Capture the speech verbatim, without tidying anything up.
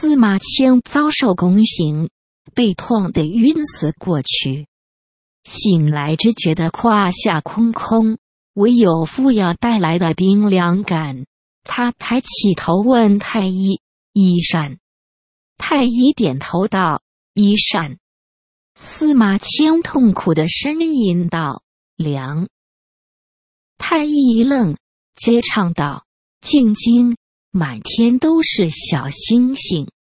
司马迁遭受宫刑，被痛得晕死过去。醒来只觉得胯下空空，唯有服药带来的冰凉感。他抬起头问太医：“医善？”太医点头道：“医善。”司马迁痛苦地呻吟道：“凉。”太医一愣，接唱道：“静静，满天都是小星星。”